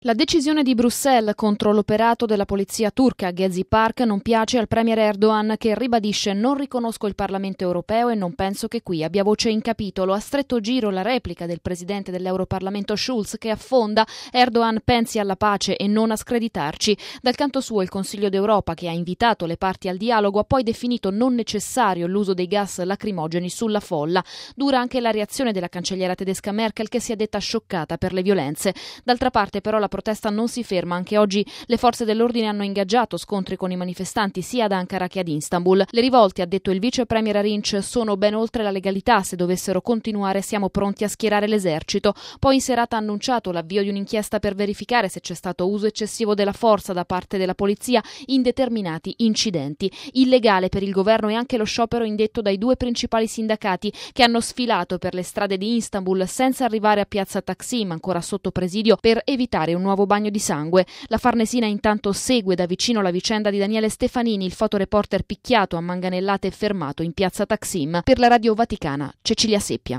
La decisione di Bruxelles contro l'operato della polizia turca a Gezi Park non piace al premier Erdogan, che ribadisce: non riconosco il Parlamento europeo e non penso che qui abbia voce in capitolo. A stretto giro la replica del presidente dell'Europarlamento Schulz, che affonda: Erdogan pensi alla pace e non a screditarci. Dal canto suo il Consiglio d'Europa, che ha invitato le parti al dialogo, ha poi definito non necessario l'uso dei gas lacrimogeni sulla folla. Dura anche la reazione della cancelliera tedesca Merkel, che si è detta scioccata per le violenze. D'altra parte però la protesta non si ferma. Anche oggi le forze dell'ordine hanno ingaggiato scontri con i manifestanti sia ad Ankara che ad Istanbul. Le rivolte, ha detto il vice premier Arinç, sono ben oltre la legalità. Se dovessero continuare siamo pronti a schierare l'esercito. Poi in serata ha annunciato l'avvio di un'inchiesta per verificare se c'è stato uso eccessivo della forza da parte della polizia in determinati incidenti. Illegale per il governo è anche lo sciopero indetto dai due principali sindacati, che hanno sfilato per le strade di Istanbul senza arrivare a piazza Taksim, ancora sotto presidio, per evitare un nuovo bagno di sangue. La Farnesina intanto segue da vicino la vicenda di Daniele Stefanini, il fotoreporter picchiato a manganellate e fermato in piazza Taksim. Per la Radio Vaticana, Cecilia Seppia.